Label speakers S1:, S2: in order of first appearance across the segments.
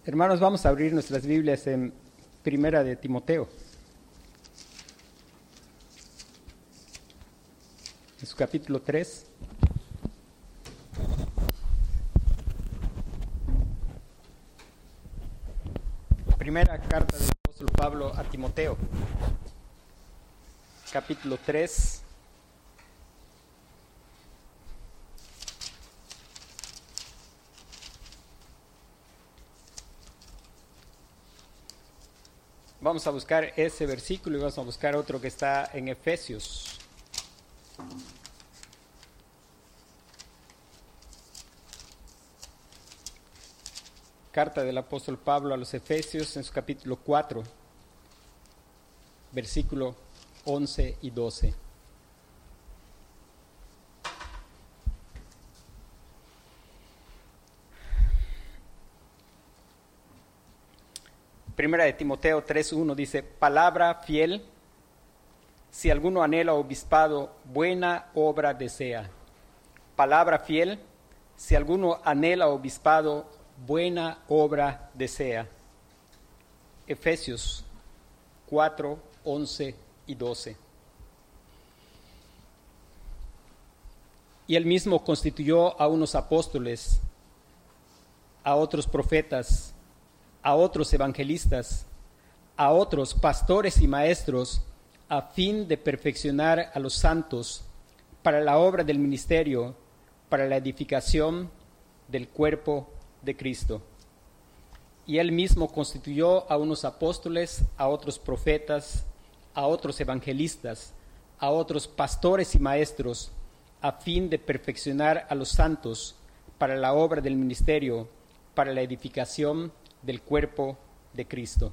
S1: Hermanos, vamos a abrir nuestras Biblias en Primera de Timoteo, en su capítulo 3. Primera carta del apóstol Pablo a Timoteo, capítulo 3. Vamos a buscar ese versículo y vamos a buscar otro que está en Efesios. Carta del apóstol Pablo a los Efesios en su capítulo 4, versículo 11 y 12. Primera de Timoteo 3:1 dice: palabra fiel, si alguno anhela obispado, buena obra desea. Palabra fiel, si alguno anhela obispado, buena obra desea. Efesios 4, 11 y 12. Y él mismo constituyó a unos apóstoles, a otros profetas, a otros evangelistas, a otros pastores y maestros, a fin de perfeccionar a los santos para la obra del ministerio, para la edificación del cuerpo de Cristo. Y él mismo constituyó a unos apóstoles, a otros profetas, a otros evangelistas, a otros pastores y maestros, a fin de perfeccionar a los santos para la obra del ministerio, para la edificación del cuerpo de Cristo.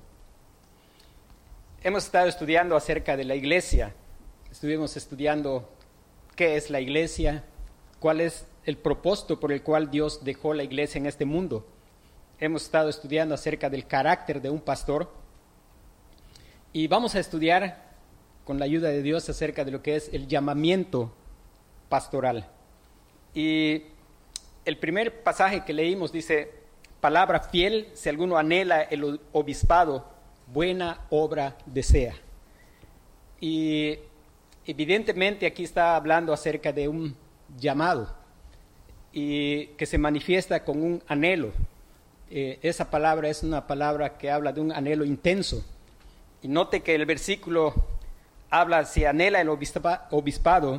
S1: Hemos estado estudiando acerca de la iglesia. Estuvimos estudiando qué es la iglesia, cuál es el propósito por el cual Dios dejó la iglesia en este mundo. Hemos estado estudiando acerca del carácter de un pastor y vamos a estudiar con la ayuda de Dios acerca de lo que es el llamamiento pastoral. Y el primer pasaje que leímos dice: palabra fiel, si alguno anhela el obispado, buena obra desea. Y evidentemente aquí está hablando acerca de un llamado y que se manifiesta con un anhelo. Esa palabra es una palabra que habla de un anhelo intenso. Y note que el versículo habla si anhela el obispado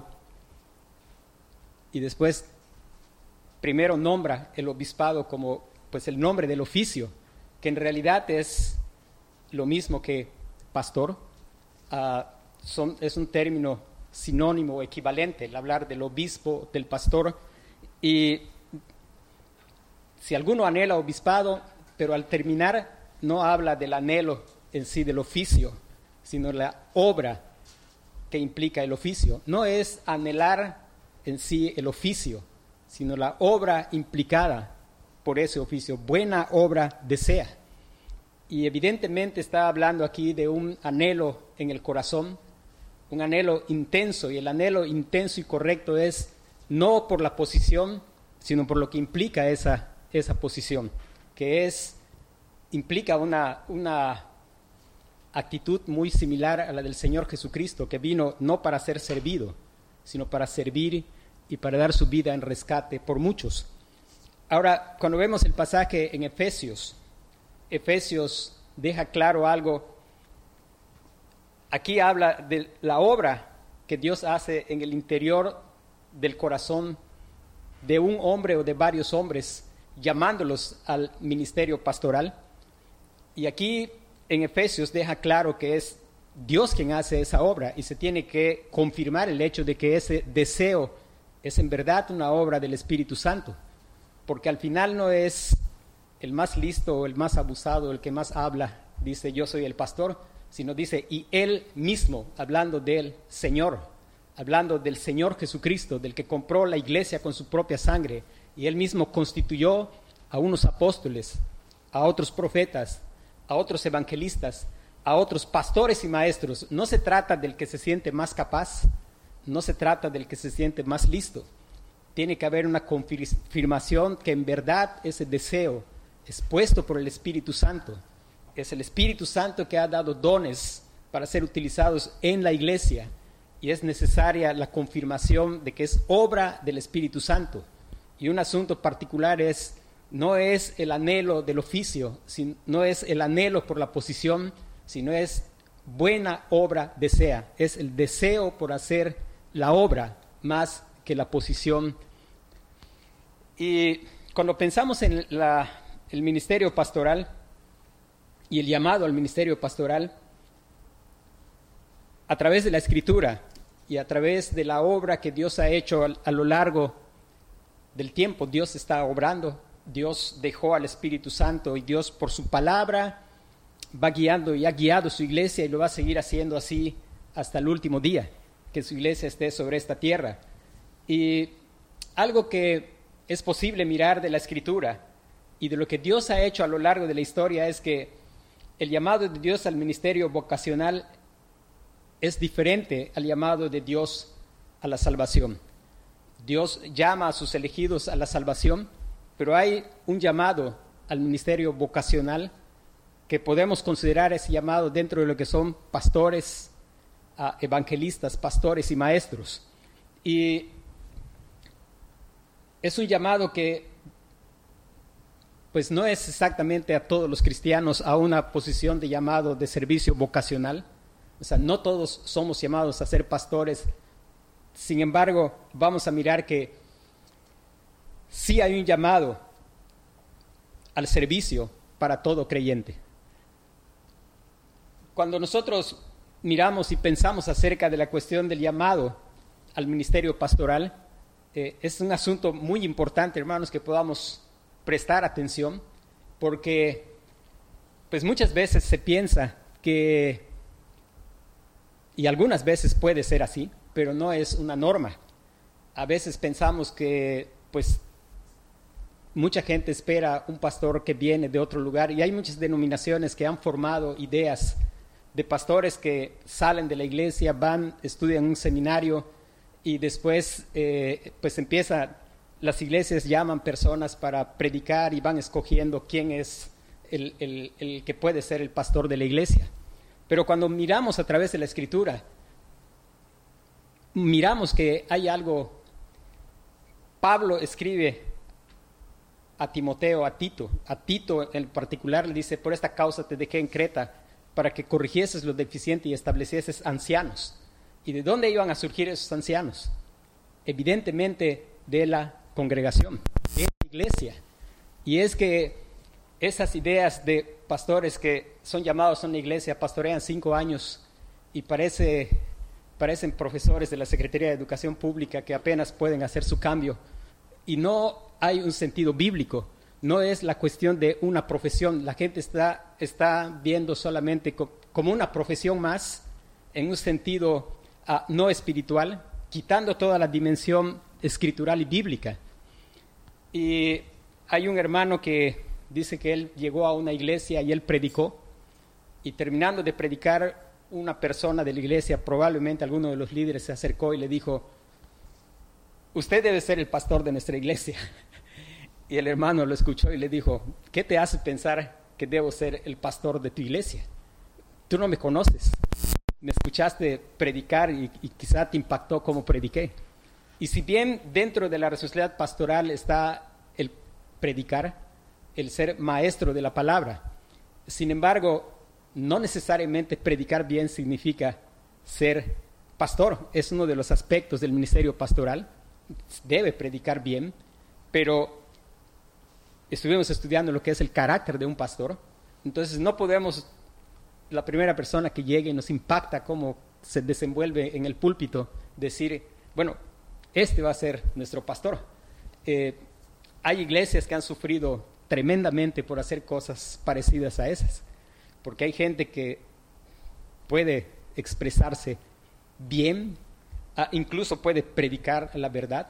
S1: y después primero nombra el obispado como pues el nombre del oficio, que en realidad es lo mismo que pastor. Es un término sinónimo o equivalente, el hablar del obispo, del pastor. Y si alguno anhela obispado, pero al terminar no habla del anhelo en sí del oficio, sino la obra que implica el oficio. No es anhelar en sí el oficio, sino la obra implicada por ese oficio. Buena obra desea. Y evidentemente está hablando aquí de un anhelo en el corazón, un anhelo intenso, y el anhelo intenso y correcto es no por la posición, sino por lo que implica esa posición, que implica una actitud muy similar a la del Señor Jesucristo, que vino no para ser servido, sino para servir y para dar su vida en rescate por muchos. Ahora, cuando vemos el pasaje en Efesios deja claro algo. Aquí habla de la obra que Dios hace en el interior del corazón de un hombre o de varios hombres, llamándolos al ministerio pastoral. Y aquí en Efesios deja claro que es Dios quien hace esa obra, y se tiene que confirmar el hecho de que ese deseo es en verdad una obra del Espíritu Santo. Porque al final no es el más listo o el más abusado el que más habla, dice yo soy el pastor, sino dice y él mismo, hablando del Señor, hablando del Señor Jesucristo, del que compró la iglesia con su propia sangre, y él mismo constituyó a unos apóstoles, a otros profetas, a otros evangelistas, a otros pastores y maestros. No se trata del que se siente más capaz, no se trata del que se siente más listo. Tiene que haber una confirmación que en verdad ese deseo es puesto por el Espíritu Santo. Es el Espíritu Santo que ha dado dones para ser utilizados en la iglesia, y es necesaria la confirmación de que es obra del Espíritu Santo. Y un asunto particular no es el anhelo del oficio, no es el anhelo por la posición, sino es buena obra desea, es el deseo por hacer la obra más que la posición. Y cuando pensamos en el ministerio pastoral y el llamado al ministerio pastoral, a través de la Escritura y a través de la obra que Dios ha hecho a lo largo del tiempo, Dios está obrando, Dios dejó al Espíritu Santo y Dios por su palabra va guiando y ha guiado su iglesia y lo va a seguir haciendo así hasta el último día que su iglesia esté sobre esta tierra. Y algo que es posible mirar de la Escritura y de lo que Dios ha hecho a lo largo de la historia es que el llamado de Dios al ministerio vocacional es diferente al llamado de Dios a la salvación. Dios llama a sus elegidos a la salvación, pero hay un llamado al ministerio vocacional que podemos considerar ese llamado dentro de lo que son pastores, evangelistas, pastores y maestros. Y es un llamado que pues no es exactamente a todos los cristianos a una posición de llamado de servicio vocacional. O sea, no todos somos llamados a ser pastores. Sin embargo, vamos a mirar que sí hay un llamado al servicio para todo creyente. Cuando nosotros miramos y pensamos acerca de la cuestión del llamado al ministerio pastoral, es un asunto muy importante, hermanos, que podamos prestar atención, porque pues muchas veces se piensa que, y algunas veces puede ser así, pero no es una norma. A veces pensamos que pues mucha gente espera un pastor que viene de otro lugar, y hay muchas denominaciones que han formado ideas de pastores que salen de la iglesia, van, estudian un seminario y después pues las iglesias llaman personas para predicar y van escogiendo quién es el que puede ser el pastor de la iglesia. Pero cuando miramos a través de la Escritura, miramos que hay algo. Pablo escribe a Timoteo, a Tito en particular le dice: por esta causa te dejé en Creta, para que corrigieses lo deficiente y establecieses ancianos. ¿Y de dónde iban a surgir esos ancianos? Evidentemente de la congregación, de la iglesia. Y es que esas ideas de pastores que son llamados a una iglesia, pastorean 5 años y parecen profesores de la Secretaría de Educación Pública que apenas pueden hacer su cambio. Y no hay un sentido bíblico, no es la cuestión de una profesión. La gente está viendo solamente como una profesión más, en un sentido no espiritual, quitando toda la dimensión escritural y bíblica. Y hay un hermano que dice que él llegó a una iglesia y él predicó, y terminando de predicar, una persona de la iglesia, probablemente alguno de los líderes, se acercó y le dijo: usted debe ser el pastor de nuestra iglesia. Y el hermano lo escuchó y le dijo: ¿qué te hace pensar que debo ser el pastor de tu iglesia? Tú no me conoces, me escuchaste predicar y quizá te impactó cómo prediqué. Y si bien dentro de la responsabilidad pastoral está el predicar, el ser maestro de la palabra, sin embargo, no necesariamente predicar bien significa ser pastor. Es uno de los aspectos del ministerio pastoral. Debe predicar bien, pero estuvimos estudiando lo que es el carácter de un pastor. Entonces no podemos, la primera persona que llegue y nos impacta cómo se desenvuelve en el púlpito, decir: bueno, este va a ser nuestro pastor. Hay iglesias que han sufrido tremendamente por hacer cosas parecidas a esas, porque hay gente que puede expresarse bien, incluso puede predicar la verdad.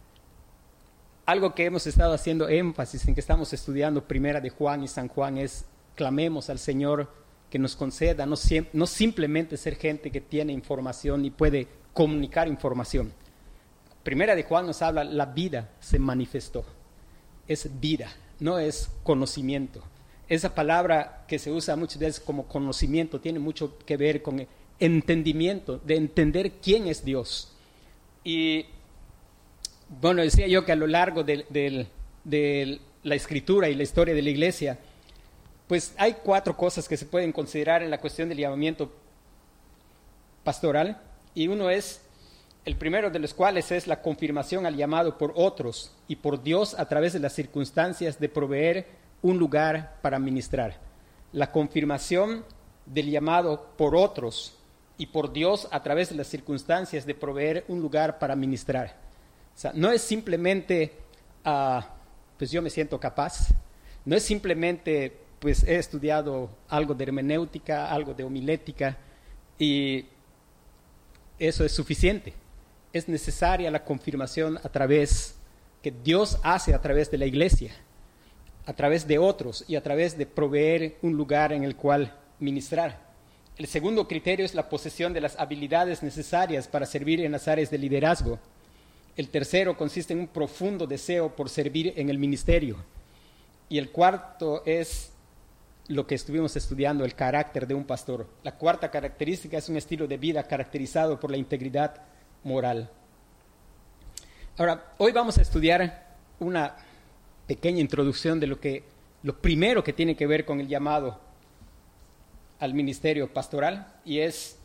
S1: Algo que hemos estado haciendo énfasis en que estamos estudiando Primera de Juan y San Juan es: clamemos al Señor que nos conceda no simplemente ser gente que tiene información y puede comunicar información. Primera de Juan nos habla: la vida se manifestó. es vida, no es conocimiento. Esa palabra que se usa muchas veces como conocimiento tiene mucho que ver con entendimiento, de entender quién es Dios. Y bueno, decía yo que a lo largo de la escritura y la historia de la iglesia, pues hay 4 cosas que se pueden considerar en la cuestión del llamamiento pastoral, y uno es, el primero de los cuales es la confirmación al llamado por otros y por Dios a través de las circunstancias de proveer un lugar para ministrar. La confirmación del llamado por otros y por Dios a través de las circunstancias de proveer un lugar para ministrar. O sea, no es simplemente, pues yo me siento capaz, no es simplemente, pues he estudiado algo de hermenéutica, algo de homilética, y eso es suficiente. Es necesaria la confirmación que Dios hace a través de la iglesia, a través de otros y a través de proveer un lugar en el cual ministrar. El segundo criterio es la posesión de las habilidades necesarias para servir en las áreas de liderazgo. El tercero consiste en un profundo deseo por servir en el ministerio. Y el cuarto es lo que estuvimos estudiando, el carácter de un pastor. La cuarta característica es un estilo de vida caracterizado por la integridad moral. Ahora, hoy vamos a estudiar una pequeña introducción de lo primero que tiene que ver con el llamado al ministerio pastoral, y es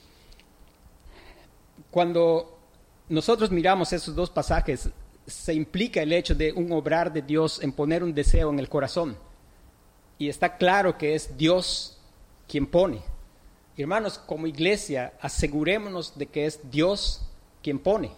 S1: cuando nosotros miramos esos 2 pasajes, se implica el hecho de un obrar de Dios en poner un deseo en el corazón, y está claro que es Dios quien pone. Hermanos, como iglesia, asegurémonos de que es Dios quien pone.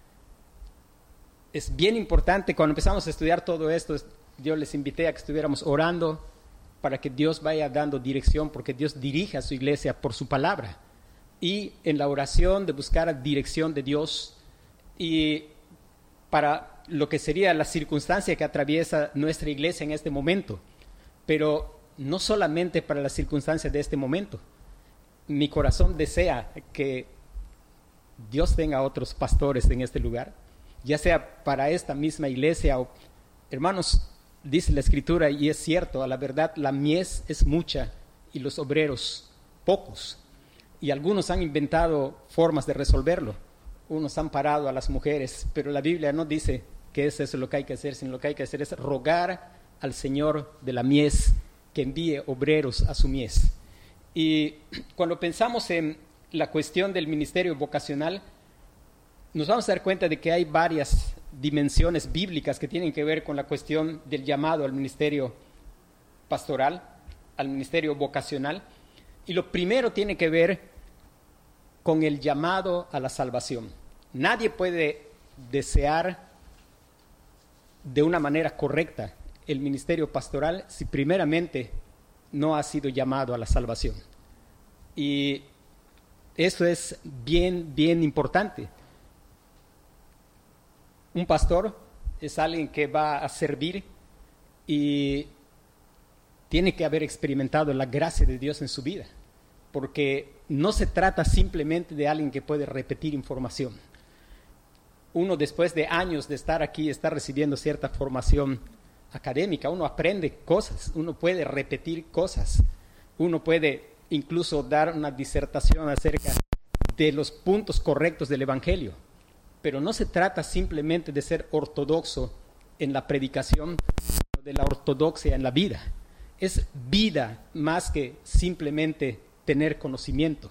S1: Es bien importante, cuando empezamos a estudiar todo esto, yo les invité a que estuviéramos orando para que Dios vaya dando dirección, porque Dios dirige a su iglesia por su palabra. Y en la oración de buscar dirección de Dios, y para lo que sería la circunstancia que atraviesa nuestra iglesia en este momento, pero no solamente para las circunstancias de este momento. Mi corazón desea que Dios tenga otros pastores en este lugar, ya sea para esta misma iglesia o, hermanos, dice la Escritura, y es cierto, a la verdad, la mies es mucha y los obreros pocos. Y algunos han inventado formas de resolverlo. Unos han parado a las mujeres, pero la Biblia no dice que es eso lo que hay que hacer, sino lo que hay que hacer es rogar al Señor de la mies que envíe obreros a su mies. Y cuando pensamos en la cuestión del ministerio vocacional, nos vamos a dar cuenta de que hay varias dimensiones bíblicas que tienen que ver con la cuestión del llamado al ministerio pastoral, al ministerio vocacional. Y lo primero tiene que ver con el llamado a la salvación. Nadie puede desear de una manera correcta el ministerio pastoral si primeramente no ha sido llamado a la salvación. Y eso es bien, bien importante. Un pastor es alguien que va a servir y tiene que haber experimentado la gracia de Dios en su vida, porque no se trata simplemente de alguien que puede repetir información. Uno, después de años de estar aquí, está recibiendo cierta formación académica, uno aprende cosas, uno puede repetir cosas, uno puede incluso dar una disertación acerca de los puntos correctos del Evangelio, pero no se trata simplemente de ser ortodoxo en la predicación, sino de la ortodoxia en la vida. Es vida más que simplemente tener conocimiento.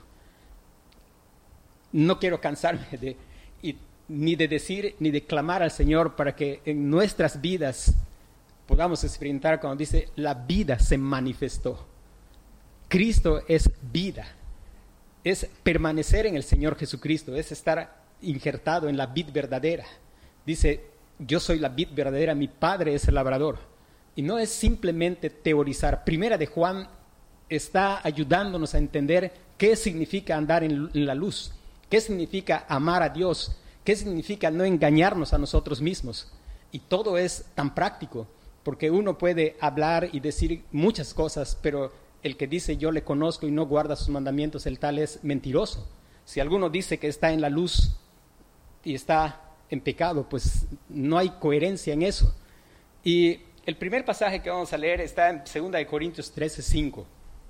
S1: No quiero cansarme ni de decir ni de clamar al Señor para que en nuestras vidas podamos experimentar cuando dice la vida se manifestó. Cristo es vida, es permanecer en el Señor Jesucristo, es estar injertado en la vid verdadera. Dice, yo soy la vid verdadera, mi Padre es el labrador. Y no es simplemente teorizar. Primera de Juan está ayudándonos a entender qué significa andar en la luz, qué significa amar a Dios, qué significa no engañarnos a nosotros mismos. Y todo es tan práctico, porque uno puede hablar y decir muchas cosas, pero el que dice yo le conozco y no guarda sus mandamientos, el tal es mentiroso. Si alguno dice que está en la luz y está en pecado, pues no hay coherencia en eso. Y el primer pasaje que vamos a leer está en 2 Corintios 13:5.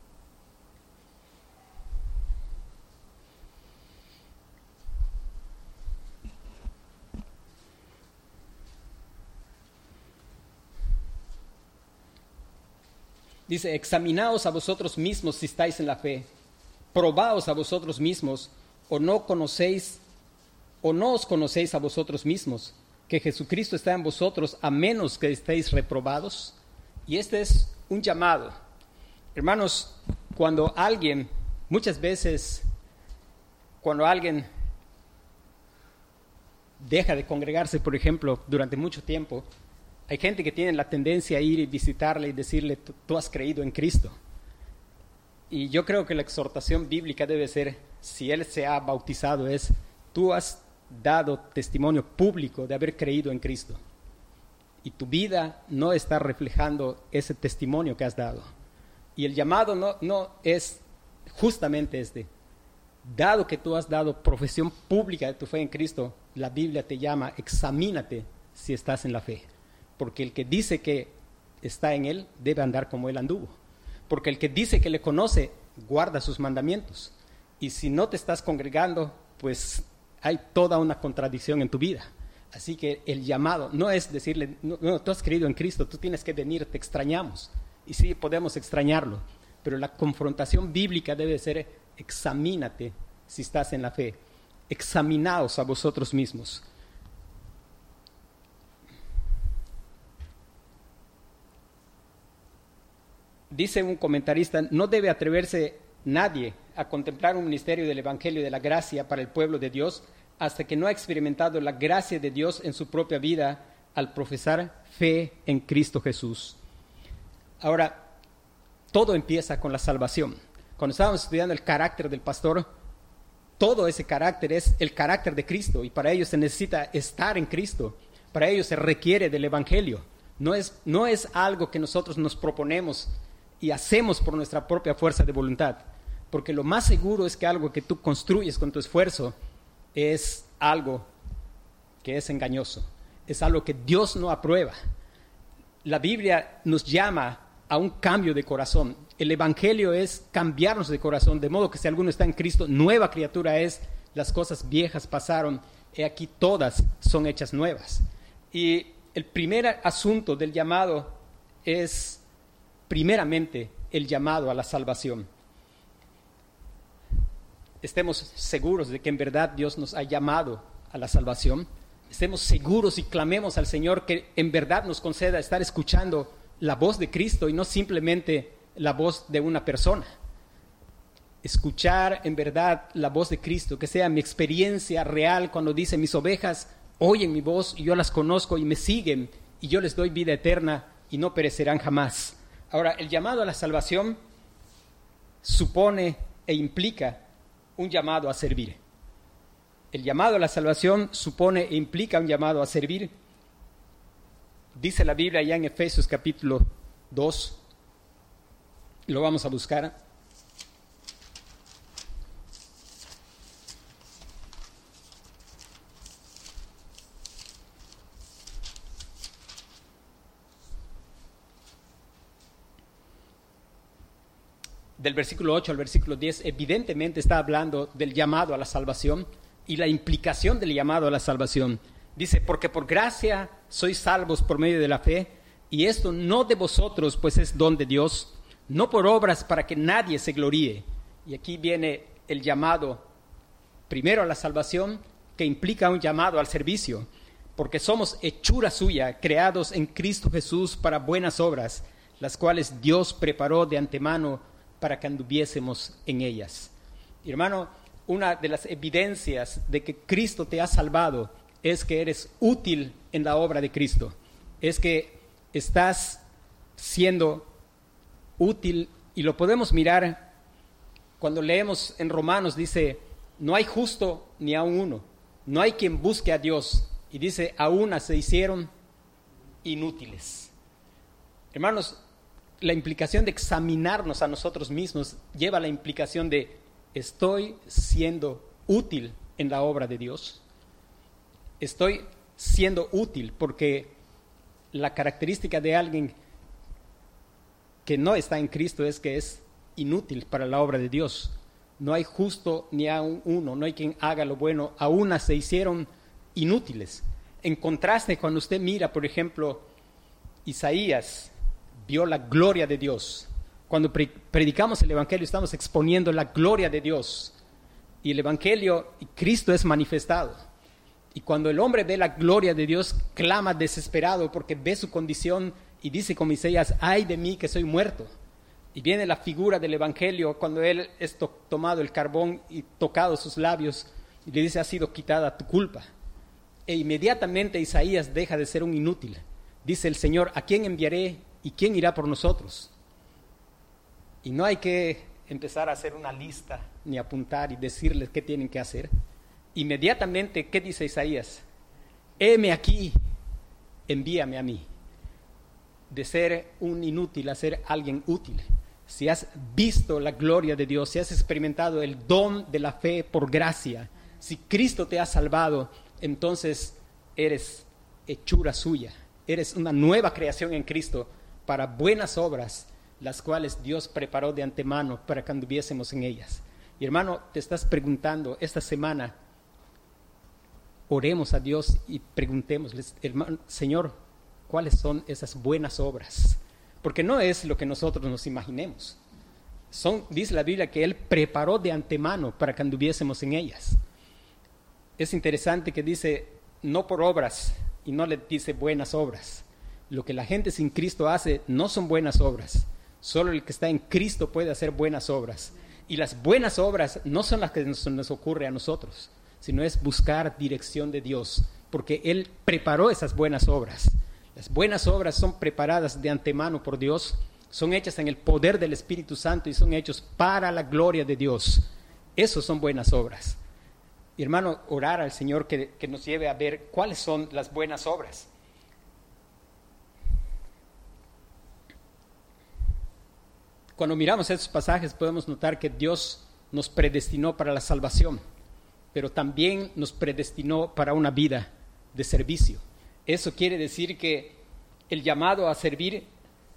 S1: Dice, examinaos a vosotros mismos si estáis en la fe, probaos a vosotros mismos, o no os conocéis a vosotros mismos, que Jesucristo está en vosotros, a menos que estéis reprobados. Y este es un llamado. Hermanos, muchas veces, cuando alguien deja de congregarse, por ejemplo, durante mucho tiempo, hay gente que tiene la tendencia a ir y visitarle y decirle, tú has creído en Cristo. Y yo creo que la exhortación bíblica debe ser, si él se ha bautizado, es, tú has dado testimonio público de haber creído en Cristo. Y tu vida no está reflejando ese testimonio que has dado. Y el llamado no es justamente este. Dado que tú has dado profesión pública de tu fe en Cristo, la Biblia te llama, examínate si estás en la fe. Porque el que dice que está en Él, debe andar como Él anduvo. Porque el que dice que le conoce, guarda sus mandamientos. Y si no te estás congregando, pues hay toda una contradicción en tu vida. Así que el llamado no es decirle, no, tú has creído en Cristo, tú tienes que venir, te extrañamos. Y sí, podemos extrañarlo. Pero la confrontación bíblica debe ser, examínate si estás en la fe. Examinaos a vosotros mismos. Dice un comentarista, no debe atreverse nadie a contemplar un ministerio del Evangelio de la gracia para el pueblo de Dios hasta que no ha experimentado la gracia de Dios en su propia vida al profesar fe en Cristo Jesús. Ahora, todo empieza con la salvación. Cuando estábamos estudiando el carácter del pastor, todo ese carácter es el carácter de Cristo y para ello se necesita estar en Cristo. Para ello se requiere del Evangelio. No es algo que nosotros nos proponemos y hacemos por nuestra propia fuerza de voluntad, porque lo más seguro es que algo que tú construyes con tu esfuerzo es algo que es engañoso, es algo que Dios no aprueba. La Biblia nos llama a un cambio de corazón. El Evangelio es cambiarnos de corazón, de modo que si alguno está en Cristo, nueva criatura es, las cosas viejas pasaron, he aquí todas son hechas nuevas. Y el primer asunto del llamado es primeramente el llamado a la salvación. Estemos seguros de que en verdad Dios nos ha llamado a la salvación. Estemos seguros y clamemos al Señor que en verdad nos conceda estar escuchando la voz de Cristo y no simplemente la voz de una persona. Escuchar en verdad la voz de Cristo, que sea mi experiencia real cuando dice, mis ovejas oyen mi voz y yo las conozco y me siguen y yo les doy vida eterna y no perecerán jamás. Ahora, el llamado a la salvación supone e implica un llamado a servir. El llamado a la salvación supone e implica un llamado a servir. Dice la Biblia ya en Efesios capítulo 2, lo vamos a buscar. Del versículo 8 al versículo 10, evidentemente está hablando del llamado a la salvación y la implicación del llamado a la salvación. Dice, porque por gracia sois salvos por medio de la fe, y esto no de vosotros, pues es don de Dios, no por obras para que nadie se gloríe. Y aquí viene el llamado primero a la salvación, que implica un llamado al servicio, porque somos hechura suya, creados en Cristo Jesús para buenas obras, las cuales Dios preparó de antemano para que anduviésemos en ellas. Y hermano, una de las evidencias de que Cristo te ha salvado es que eres útil en la obra de Cristo. Es que estás siendo útil, y lo podemos mirar cuando leemos en Romanos, dice, no hay justo ni aun uno, no hay quien busque a Dios, y dice, aún se hicieron inútiles. Hermanos, la implicación de examinarnos a nosotros mismos lleva a la implicación de, ¿estoy siendo útil en la obra de Dios? Estoy siendo útil, porque la característica de alguien que no está en Cristo es que es inútil para la obra de Dios. No hay justo ni aun uno, no hay quien haga lo bueno, aún se hicieron inútiles. En contraste, cuando usted mira, por ejemplo, Isaías vio la gloria de Dios. Cuando predicamos el Evangelio estamos exponiendo la gloria de Dios. Y el Evangelio, Cristo es manifestado. Y cuando el hombre ve la gloria de Dios, clama desesperado porque ve su condición y dice como Isaías, ay de mí que soy muerto. Y viene la figura del Evangelio cuando él es tomado el carbón y tocado sus labios y le dice, ha sido quitada tu culpa. E inmediatamente Isaías deja de ser un inútil. Dice el Señor, ¿a quién enviaré y quién irá por nosotros? Y no hay que empezar a hacer una lista ni apuntar y decirles qué tienen que hacer. Inmediatamente, ¿qué dice Isaías? Heme aquí, envíame a mí. De ser un inútil a ser alguien útil. Si has visto la gloria de Dios, si has experimentado el don de la fe por gracia, si Cristo te ha salvado, entonces eres hechura suya. Eres una nueva creación en Cristo para buenas obras, las cuales Dios preparó de antemano para que anduviésemos en ellas. Y hermano, te estás preguntando esta semana, oremos a Dios y preguntémosle, hermano, Señor, ¿cuáles son esas buenas obras? Porque no es lo que nosotros nos imaginemos. Dice la Biblia que Él preparó de antemano para que anduviésemos en ellas. Es interesante que dice, no por obras, y no le dice buenas obras. Lo que la gente sin Cristo hace no son buenas obras. Solo el que está en Cristo puede hacer buenas obras. Y las buenas obras no son las que nos ocurre a nosotros, sino es buscar dirección de Dios, porque Él preparó esas buenas obras. Las buenas obras son preparadas de antemano por Dios, son hechas en el poder del Espíritu Santo y son hechos para la gloria de Dios. Esas son buenas obras. Y hermano, orar al Señor que nos lleve a ver cuáles son las buenas obras. Cuando miramos estos pasajes podemos notar que Dios nos predestinó para la salvación, pero también nos predestinó para una vida de servicio. Eso quiere decir que el llamado a servir,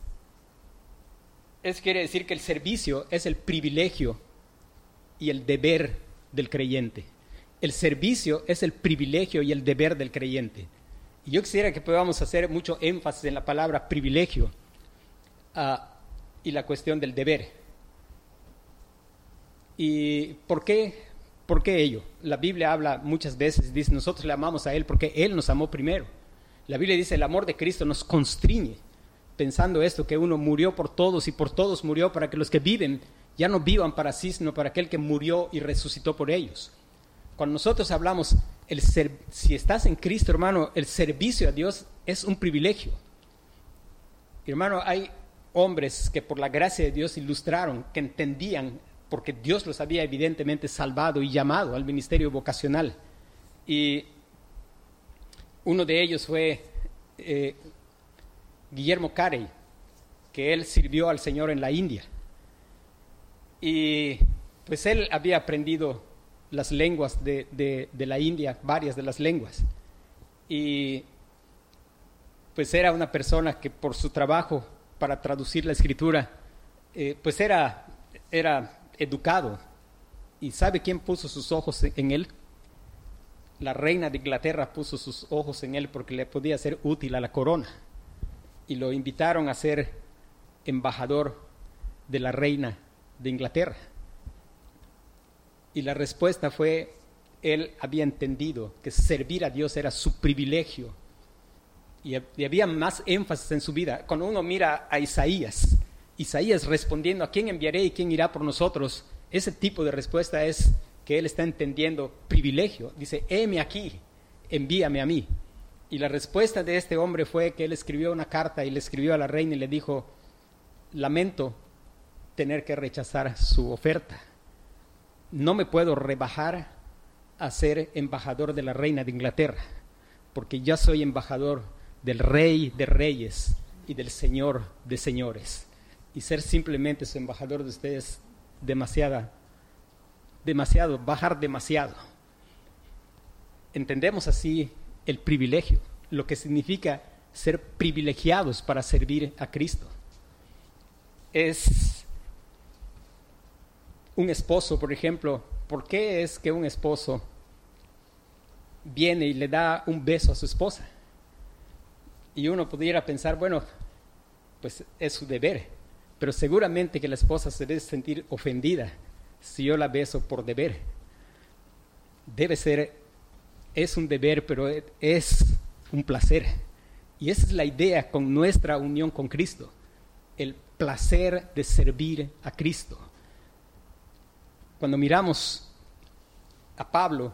S1: eso quiere decir que el servicio es el privilegio y el deber del creyente. El servicio es el privilegio y el deber del creyente. Y yo quisiera que podamos hacer mucho énfasis en la palabra privilegio y la cuestión del deber. ¿Y por qué ello? La Biblia habla muchas veces, dice, nosotros le amamos a Él porque Él nos amó primero. La Biblia dice, el amor de Cristo nos constriñe, pensando esto, que uno murió por todos y por todos murió para que los que viven ya no vivan para sí, sino para aquel que murió y resucitó por ellos. Cuando nosotros hablamos, si estás en Cristo, hermano, el servicio a Dios es un privilegio. Hermano, hay hombres que por la gracia de Dios ilustraron, que entendían, porque Dios los había evidentemente salvado y llamado al ministerio vocacional. Y uno de ellos fue Guillermo Carey, que él sirvió al Señor en la India. Y pues él había aprendido las lenguas de la India, varias de las lenguas. Y pues era una persona que por su trabajo para traducir la Escritura, pues era educado. ¿Y sabe quién puso sus ojos en él? La reina de Inglaterra puso sus ojos en él porque le podía ser útil a la corona. Y lo invitaron a ser embajador de la reina de Inglaterra. Y la respuesta fue, él había entendido que servir a Dios era su privilegio. Y había más énfasis en su vida. Cuando uno mira a Isaías respondiendo, ¿a quién enviaré y quién irá por nosotros? Ese tipo de respuesta es que él está entendiendo privilegio. Dice, heme aquí, envíame a mí. Y la respuesta de este hombre fue que él escribió una carta y le escribió a la reina y le dijo, lamento tener que rechazar su oferta. No me puedo rebajar a ser embajador de la reina de Inglaterra, porque ya soy embajador del Rey de Reyes y del Señor de Señores. Y ser simplemente su embajador de ustedes bajar demasiado. Entendemos así el privilegio, lo que significa ser privilegiados para servir a Cristo. Es un esposo, por ejemplo, ¿por qué es que un esposo viene y le da un beso a su esposa? Y uno pudiera pensar, bueno, pues es su deber, pero seguramente que la esposa se debe sentir ofendida si yo la beso por deber. Es un deber, pero es un placer. Y esa es la idea con nuestra unión con Cristo, el placer de servir a Cristo. Cuando miramos a Pablo,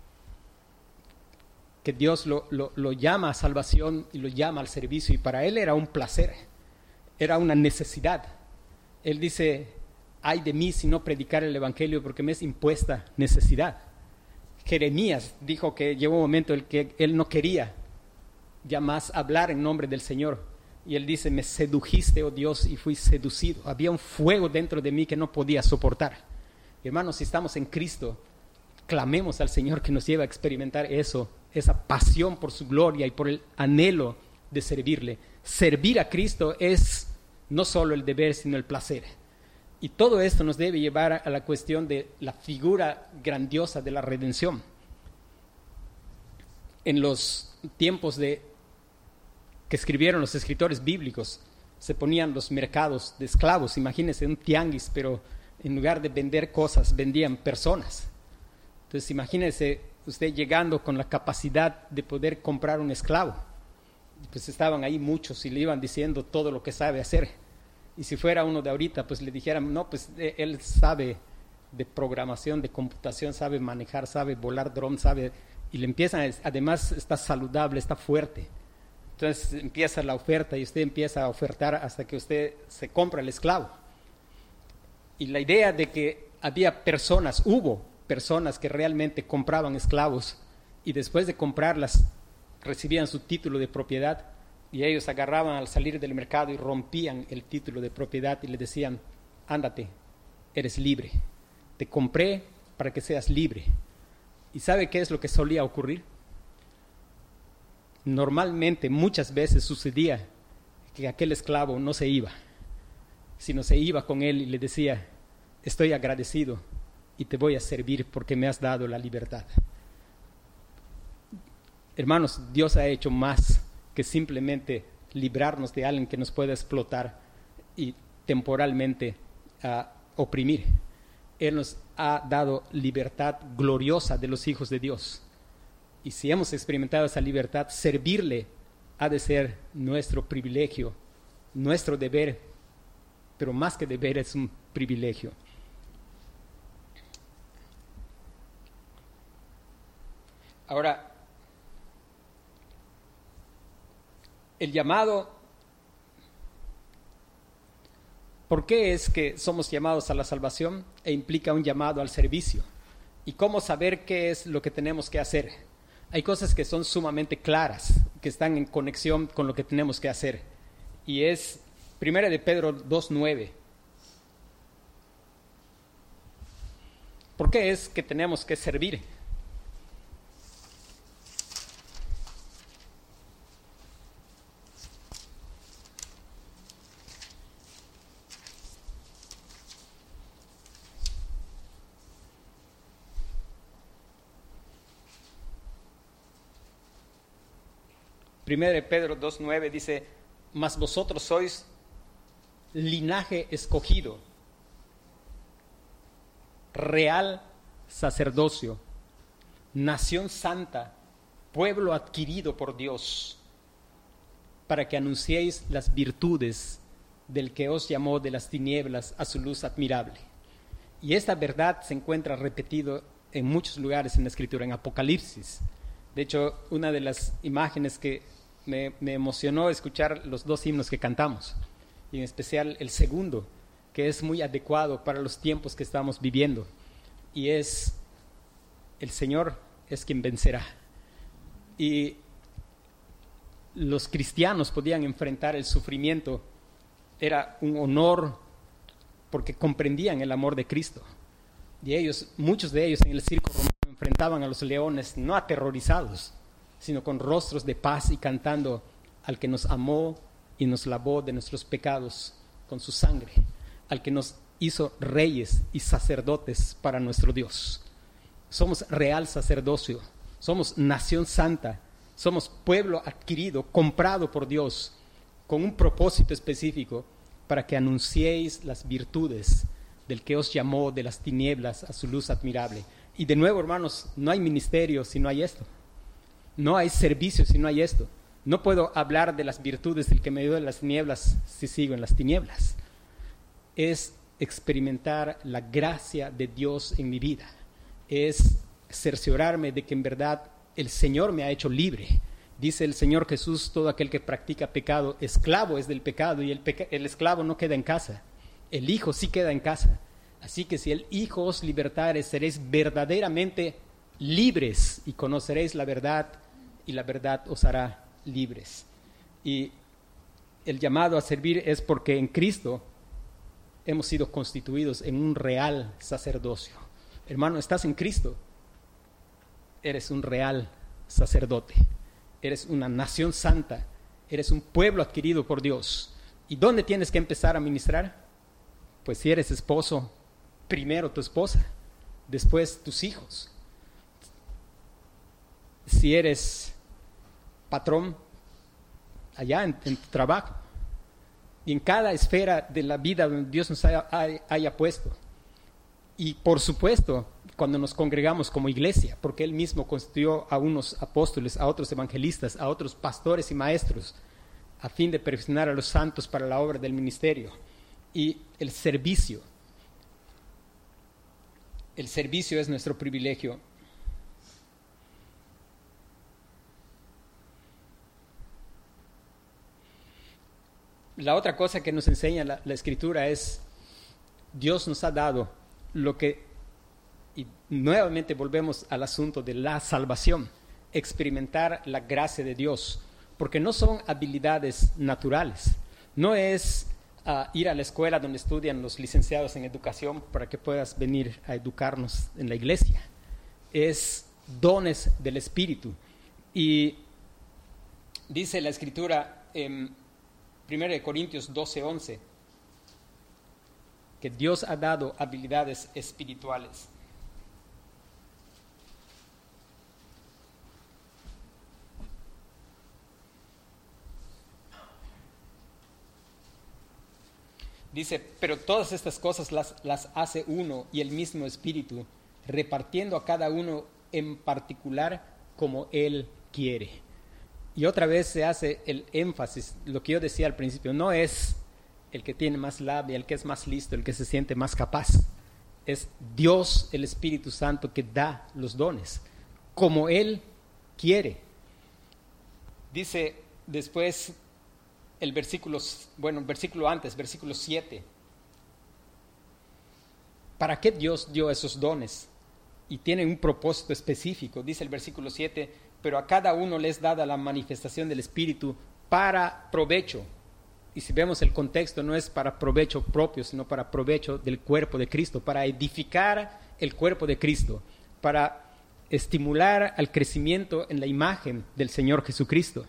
S1: que Dios lo llama a salvación y lo llama al servicio, y para él era un placer, era una necesidad. Él dice, ay de mí si no predicar el evangelio, porque me es impuesta necesidad. Jeremías dijo que llegó un momento en el que él no quería ya más hablar en nombre del Señor, y él dice, me sedujiste, oh Dios, y fui seducido. Había un fuego dentro de mí que no podía soportar. Hermanos, si estamos en Cristo, clamemos al Señor que nos lleve a experimentar eso, esa pasión por su gloria y por el anhelo de servirle. Servir a Cristo es no solo el deber, sino el placer. Y todo esto nos debe llevar a la cuestión de la figura grandiosa de la redención. En los tiempos que escribieron los escritores bíblicos, se ponían los mercados de esclavos. Imagínense un tianguis, pero en lugar de vender cosas, vendían personas. Entonces imagínense usted llegando con la capacidad de poder comprar un esclavo. Pues estaban ahí muchos y le iban diciendo todo lo que sabe hacer. Y si fuera uno de ahorita, pues le dijeran, no, pues él sabe de programación, de computación, sabe manejar, sabe volar dron, sabe... Y le empiezan, además está saludable, está fuerte. Entonces empieza la oferta y usted empieza a ofertar hasta que usted se compra el esclavo. Y la idea de que hubo personas que realmente compraban esclavos y después de comprarlas recibían su título de propiedad, y ellos agarraban al salir del mercado y rompían el título de propiedad y le decían, ándate, eres libre, te compré para que seas libre. ¿Y sabe qué es lo que solía ocurrir? Normalmente, muchas veces sucedía que aquel esclavo no se iba, sino se iba con él y le decía, estoy agradecido y te voy a servir porque me has dado la libertad. Hermanos, Dios ha hecho más que simplemente librarnos de alguien que nos pueda explotar y temporalmente oprimir. Él nos ha dado libertad gloriosa de los hijos de Dios. Y si hemos experimentado esa libertad, servirle ha de ser nuestro privilegio, nuestro deber, pero más que deber es un privilegio. Ahora, el llamado, ¿por qué es que somos llamados a la salvación? E implica un llamado al servicio. ¿Y cómo saber qué es lo que tenemos que hacer? Hay cosas que son sumamente claras, que están en conexión con lo que tenemos que hacer. Y es 1 de Pedro 2:9. ¿Por qué es que tenemos que servir? Primero de Pedro 2:9 dice, mas vosotros sois linaje escogido, real sacerdocio, nación santa, pueblo adquirido por Dios, para que anunciéis las virtudes del que os llamó de las tinieblas a su luz admirable. Y esta verdad se encuentra repetido en muchos lugares en la Escritura, en Apocalipsis. De hecho, una de las imágenes que me emocionó escuchar los dos himnos que cantamos, y en especial el segundo, que es muy adecuado para los tiempos que estamos viviendo, y es, el Señor es quien vencerá. Y los cristianos podían enfrentar el sufrimiento, era un honor, porque comprendían el amor de Cristo. Y muchos de ellos en el circo romano enfrentaban a los leones no aterrorizados, sino con rostros de paz y cantando, al que nos amó y nos lavó de nuestros pecados con su sangre, al que nos hizo reyes y sacerdotes para nuestro Dios. Somos real sacerdocio, somos nación santa, somos pueblo adquirido, comprado por Dios, con un propósito específico, para que anunciéis las virtudes del que os llamó de las tinieblas a su luz admirable. Y de nuevo, hermanos, no hay ministerio si no hay esto. No hay servicio si no hay esto. No puedo hablar de las virtudes del que me dio de las tinieblas si sigo en las tinieblas. Es experimentar la gracia de Dios en mi vida. Es cerciorarme de que en verdad el Señor me ha hecho libre. Dice el Señor Jesús: todo aquel que practica pecado, esclavo es del pecado, y el esclavo no queda en casa. El Hijo sí queda en casa. Así que si el Hijo os libertare, seréis verdaderamente libres y conoceréis la verdad, y la verdad os hará libres. Y el llamado a servir es porque en Cristo hemos sido constituidos en un real sacerdocio. Hermano, estás en Cristo, eres un real sacerdote, eres una nación santa, eres un pueblo adquirido por Dios. ¿Y dónde tienes que empezar a ministrar? Pues si eres esposo, primero tu esposa, después tus hijos. Si eres patrón, allá en tu trabajo, y en cada esfera de la vida donde Dios nos haya puesto. Y por supuesto, cuando nos congregamos como iglesia, porque Él mismo constituyó a unos apóstoles, a otros evangelistas, a otros pastores y maestros, a fin de perfeccionar a los santos para la obra del ministerio. Y el servicio es nuestro privilegio. La otra cosa que nos enseña la Escritura es: Dios nos ha dado lo que, y nuevamente volvemos al asunto de la salvación, experimentar la gracia de Dios, porque no son habilidades naturales, no es ir a la escuela donde estudian los licenciados en educación para que puedas venir a educarnos en la iglesia, es dones del Espíritu. Y dice la Escritura en 1 Corintios 12:11, que Dios ha dado habilidades espirituales. Dice: pero todas estas cosas las hace uno y el mismo Espíritu, repartiendo a cada uno en particular como Él quiere. Y otra vez se hace el énfasis, lo que yo decía al principio, no es el que tiene más labia, el que es más listo, el que se siente más capaz. Es Dios, el Espíritu Santo, que da los dones, como Él quiere. Dice después el versículo antes, versículo 7. ¿Para qué Dios dio esos dones? Y tiene un propósito específico. Dice el versículo 7, pero a cada uno les es dada la manifestación del Espíritu para provecho. Y si vemos el contexto, no es para provecho propio, sino para provecho del cuerpo de Cristo, para edificar el cuerpo de Cristo, para estimular al crecimiento en la imagen del Señor Jesucristo.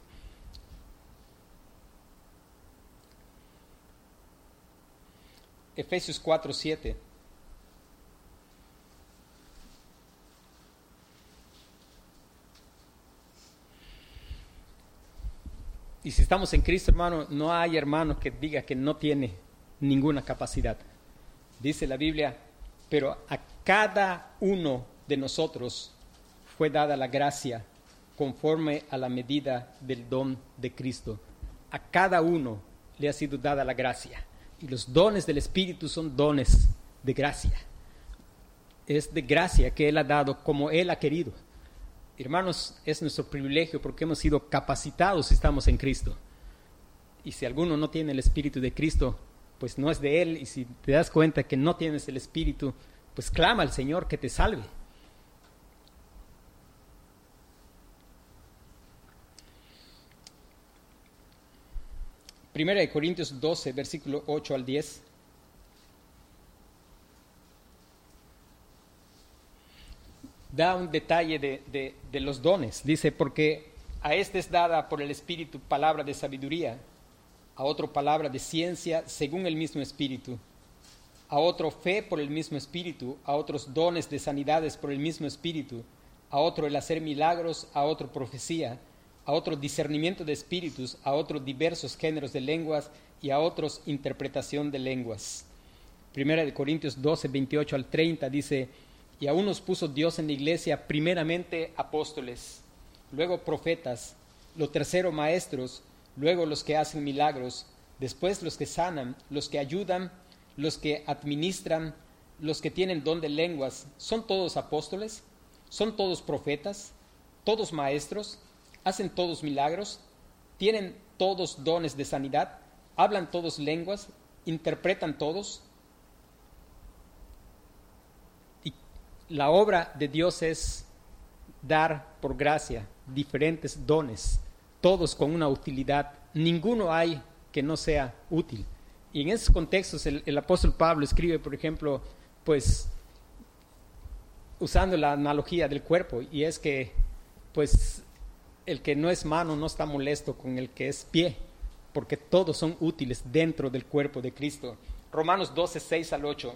S1: Efesios 4:7. Y si estamos en Cristo, hermano, no hay hermano que diga que no tiene ninguna capacidad. Dice la Biblia: pero a cada uno de nosotros fue dada la gracia conforme a la medida del don de Cristo. A cada uno le ha sido dada la gracia. Y los dones del Espíritu son dones de gracia. Es de gracia que Él ha dado como Él ha querido. Hermanos, es nuestro privilegio porque hemos sido capacitados si estamos en Cristo. Y si alguno no tiene el Espíritu de Cristo, pues no es de Él. Y si te das cuenta que no tienes el Espíritu, pues clama al Señor que te salve. Primera de Corintios 12, versículo 8 al 10. Da un detalle de los dones. Dice: porque A este es dada por el Espíritu palabra de sabiduría, a otro palabra de ciencia según el mismo Espíritu, a otro fe por el mismo Espíritu, a otros dones de sanidades por el mismo Espíritu, a otro el hacer milagros, a otro profecía, a otro discernimiento de espíritus, a otros diversos géneros de lenguas y a otros interpretación de lenguas. Primera de Corintios 12, 28 al 30 dice: y a unos puso Dios en la iglesia primeramente apóstoles, luego profetas, lo tercero maestros, luego los que hacen milagros, después los que sanan, los que ayudan, los que administran, los que tienen don de lenguas. ¿Son todos apóstoles? ¿Son todos profetas? ¿Todos maestros? ¿Hacen todos milagros? ¿Tienen todos dones de sanidad? ¿Hablan todos lenguas? ¿Interpretan todos? Y la obra de Dios es dar por gracia diferentes dones, todos con una utilidad. Ninguno hay que no sea útil. Y en esos contextos el apóstol Pablo escribe, por ejemplo, pues usando la analogía del cuerpo, y es que pues el que no es mano no está molesto con el que es pie, porque todos son útiles dentro del cuerpo de Cristo. Romanos 12, 6 al 8.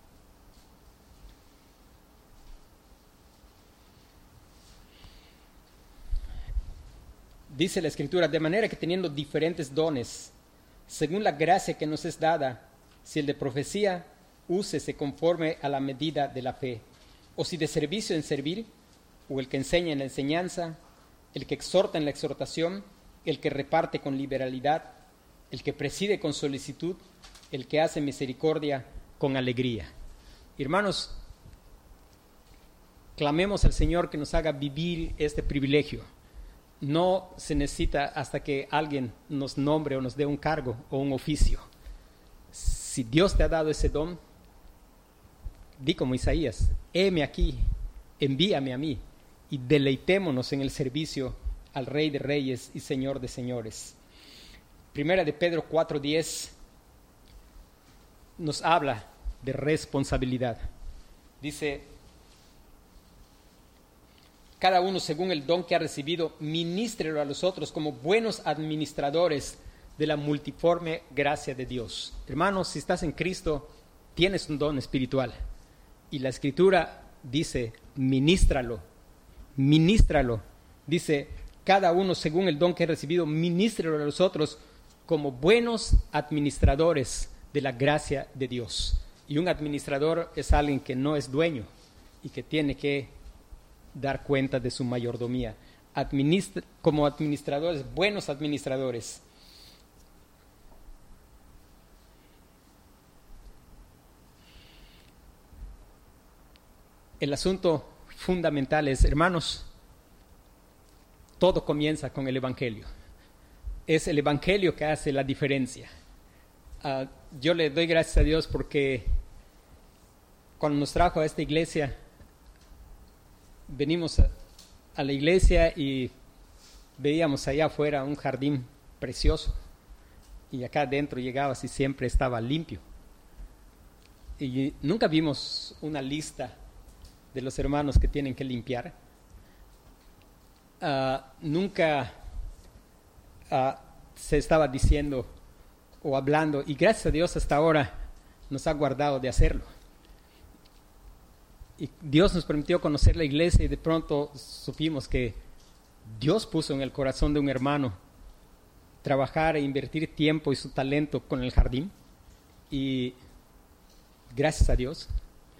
S1: Dice la Escritura: de manera que teniendo diferentes dones, según la gracia que nos es dada, si el de profecía, úsese conforme a la medida de la fe, o si de servicio en servir, o el que enseña en la enseñanza, el que exhorta en la exhortación, el que reparte con liberalidad, el que preside con solicitud, el que hace misericordia con alegría. Hermanos, clamemos al Señor que nos haga vivir este privilegio. No se necesita hasta que alguien nos nombre o nos dé un cargo o un oficio. Si Dios te ha dado ese don, di como Isaías: heme aquí, envíame a mí, y deleitémonos en el servicio al Rey de Reyes y Señor de Señores. Primera de Pedro 4:10 nos habla de responsabilidad. Dice: cada uno según el don que ha recibido, ministrelo a los otros como buenos administradores de la multiforme gracia de Dios. Hermanos, si estás en Cristo, tienes un don espiritual. Y la Escritura dice: ministralo. Dice: cada uno según el don que ha recibido, ministrelo a los otros como buenos administradores de la gracia de Dios. Y un administrador es alguien que no es dueño y que tiene que dar cuenta de su mayordomía. Como administradores, buenos administradores. El asunto fundamental es, hermanos, todo comienza con el Evangelio. Es el Evangelio que hace la diferencia. Yo le doy gracias a Dios porque cuando nos trajo a esta iglesia, venimos a la iglesia y veíamos allá afuera un jardín precioso, y acá adentro llegabas y siempre estaba limpio. Y nunca vimos una lista de los hermanos que tienen que limpiar. Nunca se estaba diciendo o hablando, y gracias a Dios hasta ahora nos ha guardado de hacerlo. Y Dios nos permitió conocer la iglesia, y de pronto supimos que Dios puso en el corazón de un hermano trabajar e invertir tiempo y su talento con el jardín. Y gracias a Dios,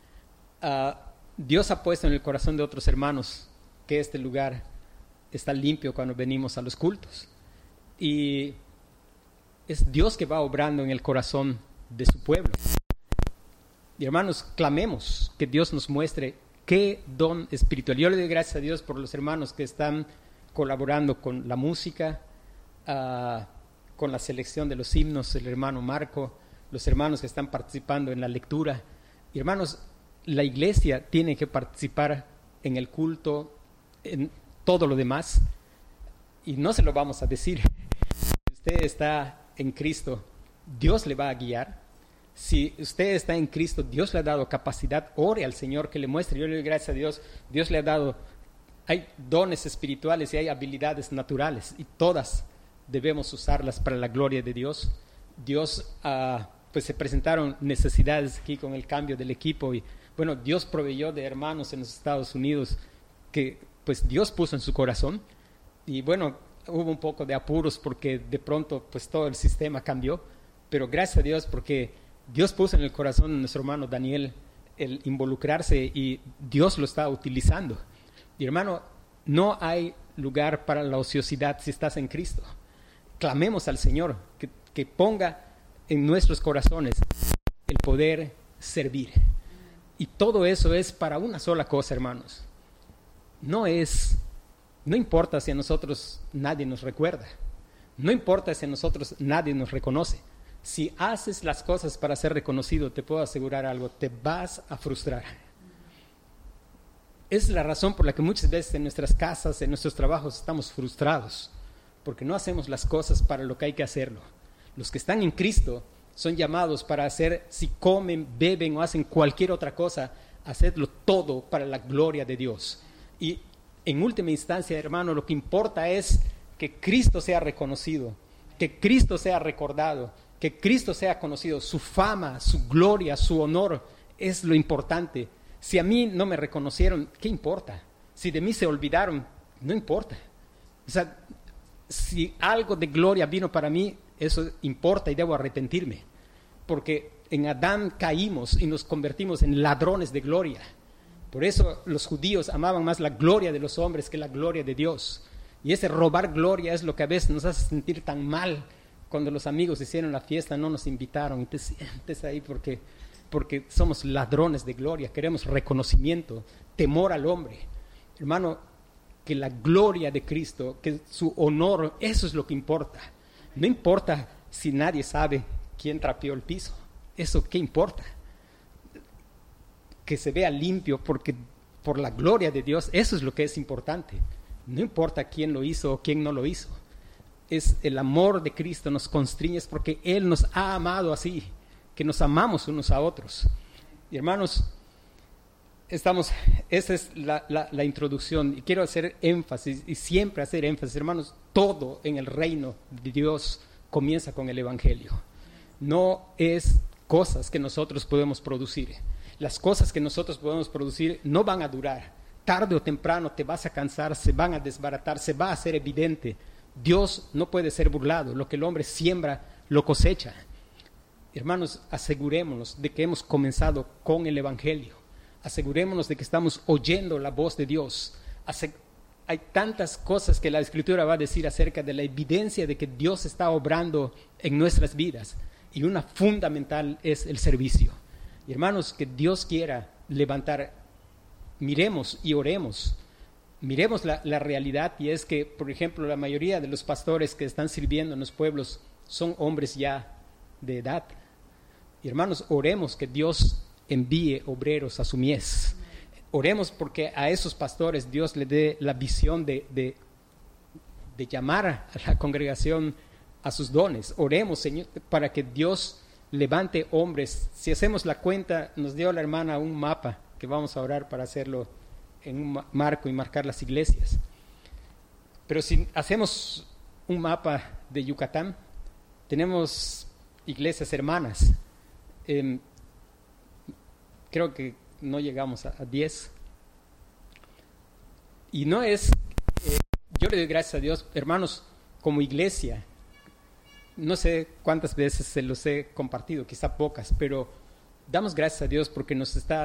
S1: Dios ha puesto en el corazón de otros hermanos que este lugar está limpio cuando venimos a los cultos. Y es Dios que va obrando en el corazón de su pueblo. Y hermanos, clamemos que Dios nos muestre qué don espiritual. Yo le doy gracias a Dios por los hermanos que están colaborando con la música, con la selección de los himnos, el hermano Marco, los hermanos que están participando en la lectura. Y hermanos, la iglesia tiene que participar en el culto, en todo lo demás, y no se lo vamos a decir. Si usted está en Cristo, Dios le va a guiar. Si usted está en Cristo, Dios le ha dado capacidad. Ore al Señor que le muestre. Yo le doy gracias a Dios. Dios le ha dado hay dones espirituales y hay habilidades naturales y todas debemos usarlas para la gloria de Dios. Pues se presentaron necesidades aquí con el cambio del equipo y bueno, Dios proveyó de hermanos en los Estados Unidos que pues Dios puso en su corazón y bueno, hubo un poco de apuros porque de pronto pues todo el sistema cambió, pero gracias a Dios porque Dios puso en el corazón de nuestro hermano Daniel el involucrarse y Dios lo está utilizando. Y hermano, no hay lugar para la ociosidad si estás en Cristo. Clamemos al Señor que ponga en nuestros corazones el poder servir. Y todo eso es para una sola cosa, hermanos. No importa si a nosotros nadie nos recuerda. No importa si a nosotros nadie nos reconoce. Si haces las cosas para ser reconocido, te puedo asegurar algo, te vas a frustrar. Es la razón por la que muchas veces en nuestras casas, en nuestros trabajos, estamos frustrados, porque no hacemos las cosas para lo que hay que hacerlo. Los que están en Cristo son llamados para hacer, si comen, beben o hacen cualquier otra cosa, hacerlo todo para la gloria de Dios. Y en última instancia, hermano, lo que importa es que Cristo sea reconocido, que Cristo sea recordado, que Cristo sea conocido, su fama, su gloria, su honor es lo importante. Si a mí no me reconocieron, ¿qué importa? Si de mí se olvidaron, no importa. O sea, si algo de gloria vino para mí, eso importa y debo arrepentirme. Porque en Adán caímos y nos convertimos en ladrones de gloria. Por eso los judíos amaban más la gloria de los hombres que la gloria de Dios. Y ese robar gloria es lo que a veces nos hace sentir tan mal. Cuando los amigos hicieron la fiesta, no nos invitaron y te sientes ahí porque somos ladrones de gloria, queremos reconocimiento, temor al hombre. Hermano, que la gloria de Cristo, que su honor, eso es lo que importa. No importa si nadie sabe quién trapeó el piso, eso qué importa. Que se vea limpio porque por la gloria de Dios, eso es lo que es importante. No importa quién lo hizo o quién no lo hizo. Es el amor de Cristo nos constriñe porque Él nos ha amado así, que nos amamos unos a otros. Y hermanos, esa es la introducción y quiero hacer énfasis y siempre hacer énfasis, hermanos, todo en el reino de Dios comienza con el Evangelio. No es cosas que nosotros podemos producir. Las cosas que nosotros podemos producir no van a durar. Tarde o temprano te vas a cansar, se van a desbaratar, se va a hacer evidente. Dios no puede ser burlado, lo que el hombre siembra, lo cosecha. Hermanos, asegurémonos de que hemos comenzado con el Evangelio. Asegurémonos de que estamos oyendo la voz de Dios. Hay tantas cosas que la Escritura va a decir acerca de la evidencia de que Dios está obrando en nuestras vidas. Y una fundamental es el servicio. Y hermanos, que Dios quiera levantar, miremos y oremos. Miremos la realidad y es que, por ejemplo, la mayoría de los pastores que están sirviendo en los pueblos son hombres ya de edad. Y hermanos, oremos que Dios envíe obreros a su mies. Oremos porque a esos pastores Dios le dé la visión de llamar a la congregación a sus dones. Oremos, Señor, para que Dios levante hombres. Si hacemos la cuenta, nos dio la hermana un mapa que vamos a orar para hacerlo en un marco y marcar las iglesias. Pero si hacemos un mapa de Yucatán, tenemos iglesias hermanas. Creo que no llegamos a 10. Y no es, yo le doy gracias a Dios, hermanos, como iglesia, no sé cuántas veces se los he compartido, quizá pocas, pero damos gracias a Dios porque nos está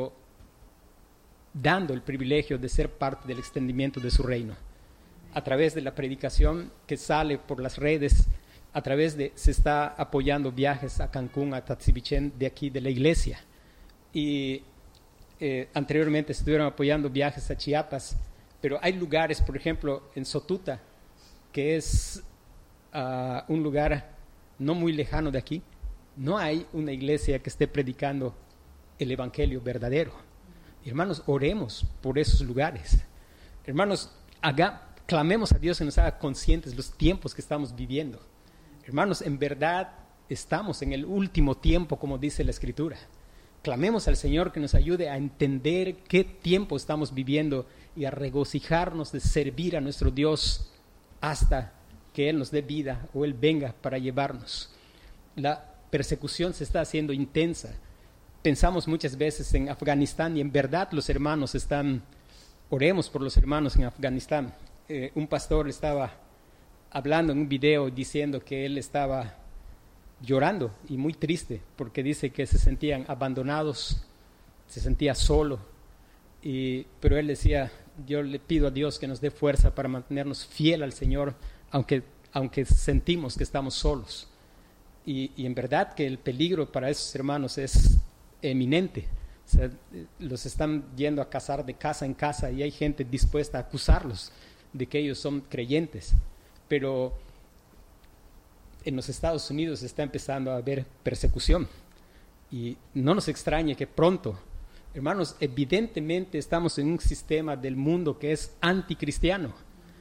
S1: dando el privilegio de ser parte del extendimiento de su reino. A través de la predicación que sale por las redes, se está apoyando viajes a Cancún, a Tatsibichén, de aquí de la iglesia. Y anteriormente estuvieron apoyando viajes a Chiapas, pero hay lugares, por ejemplo, en Sotuta, que es un lugar no muy lejano de aquí, no hay una iglesia que esté predicando el evangelio verdadero. Hermanos, oremos por esos lugares. Hermanos, clamemos a Dios que nos haga conscientes de los tiempos que estamos viviendo. Hermanos, en verdad estamos en el último tiempo, como dice la Escritura. clamemos al Señor que nos ayude a entender qué tiempo estamos viviendo y a regocijarnos de servir a nuestro Dios hasta que Él nos dé vida o Él venga para llevarnos. La persecución se está haciendo intensa. Pensamos muchas veces en Afganistán y en verdad los hermanos oremos por los hermanos en Afganistán. Un pastor estaba hablando en un video diciendo que él estaba llorando y muy triste porque dice que se sentían abandonados, se sentía solo, pero él decía, yo le pido a Dios que nos dé fuerza para mantenernos fiel al Señor, aunque sentimos que estamos solos. Y en verdad que el peligro para esos hermanos es eminente. O sea, los están yendo a cazar de casa en casa y hay gente dispuesta a acusarlos de que ellos son creyentes. Pero en los Estados Unidos está empezando a haber persecución y no nos extrañe que pronto, hermanos, evidentemente estamos en un sistema del mundo que es anticristiano.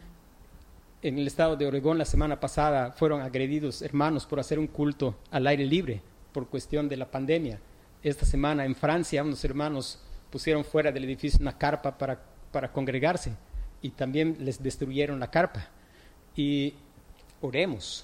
S1: En el estado de Oregón la semana pasada fueron agredidos hermanos por hacer un culto al aire libre por cuestión de la pandemia. Esta semana en Francia unos hermanos pusieron fuera del edificio una carpa para congregarse y también les destruyeron la carpa. Y oremos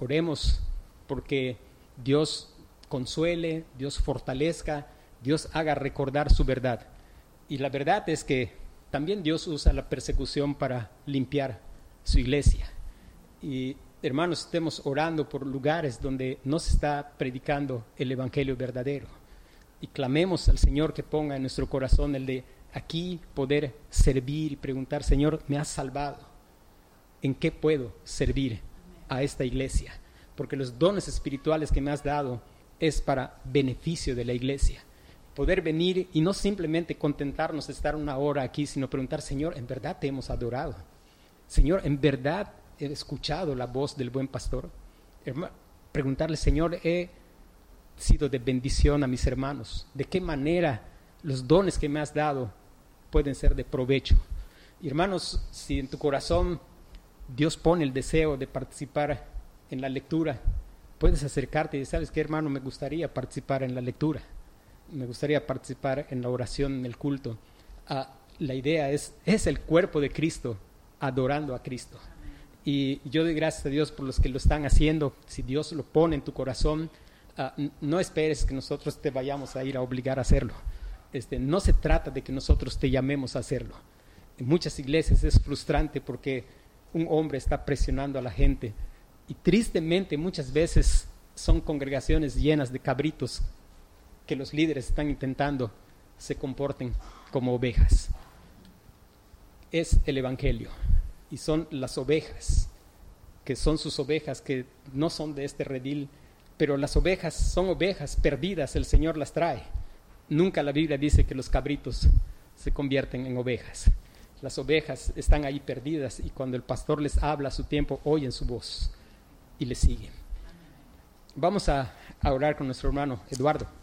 S1: porque Dios consuele, Dios fortalezca, Dios haga recordar su verdad. Y la verdad es que también Dios usa la persecución para limpiar su iglesia. Y hermanos, estemos orando por lugares donde no se está predicando el evangelio verdadero. Y clamemos al Señor que ponga en nuestro corazón el de aquí poder servir y preguntar, Señor, ¿me has salvado? ¿En qué puedo servir a esta iglesia? Porque los dones espirituales que me has dado es para beneficio de la iglesia. Poder venir y no simplemente contentarnos de estar una hora aquí, sino preguntar, Señor, ¿en verdad te hemos adorado? Señor, ¿en verdad he escuchado la voz del buen pastor? Preguntarle, Señor, ¿he sido de bendición a mis hermanos? ¿De qué manera los dones que me has dado pueden ser de provecho? Y hermanos, si en tu corazón Dios pone el deseo de participar en la lectura, puedes acercarte y decir, ¿sabes qué, hermano? Me gustaría participar en la lectura, me gustaría participar en la oración, en el culto. La idea es el cuerpo de Cristo adorando a Cristo. Y yo doy gracias a Dios por los que lo están haciendo. Si Dios lo pone en tu corazón, no esperes que nosotros te vayamos a ir a obligar a hacerlo. No se trata de que nosotros te llamemos a hacerlo. En muchas iglesias es frustrante porque un hombre está presionando a la gente y tristemente muchas veces son congregaciones llenas de cabritos que los líderes están intentando se comporten como ovejas. Es el evangelio y son las ovejas, que son sus ovejas, que no son de este redil, pero las ovejas son ovejas perdidas, el Señor las trae. Nunca la Biblia dice que los cabritos se convierten en ovejas. Las ovejas están ahí perdidas y cuando el pastor les habla a su tiempo, oyen su voz y le siguen. Vamos a orar con nuestro hermano Eduardo.